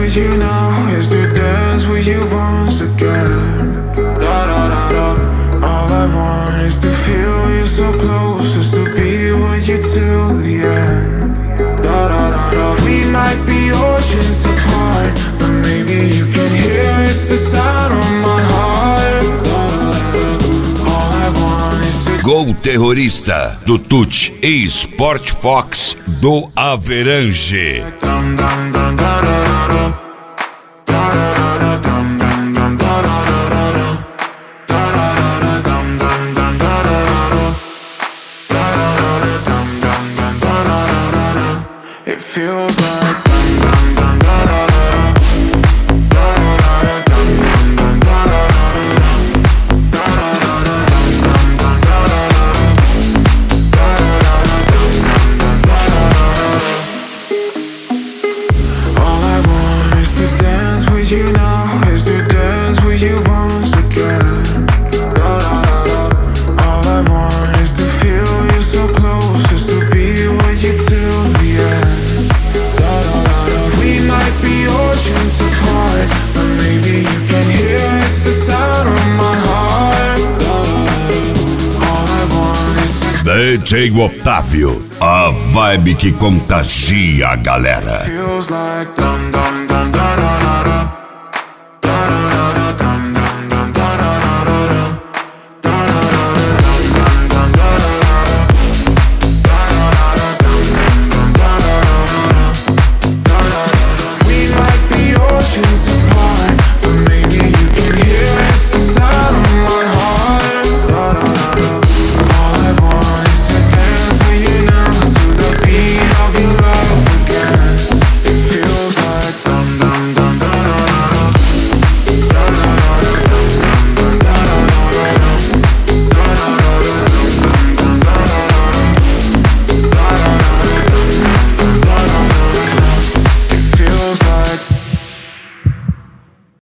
with you now is to dance with you once again. Da da da da. All I want is to feel you so close, just to be with you till the end. Da da da da. We might be oceans apart, but maybe you can hear it's the sound of my heart. Da da da da. All I want is to Gol Terrorista do Tuti e Sport Fox do Averange. dum dum dum da da da da. Da da da da dum dum dum da da da da da. Da da da da dum dum dum da da da da. Da da da da dum dum dum da da da da da. It feels like dum dum dum da da da da. Da da da da dum dum dum da da da da da. Da da da da dum dum dum da da da da. Da da da da dum dum dum da da da da. All I want is to dance with you now, is to dance with you once again. Da da da da. All I want is to feel you so close, just to be with you till the end. Da da da da. We might be oceans apart, but maybe you can hear it's the sound of my heart. Da da da da. All I want is to DJ Otávio, a vibe que contagia a galera. feels like dum dum dum.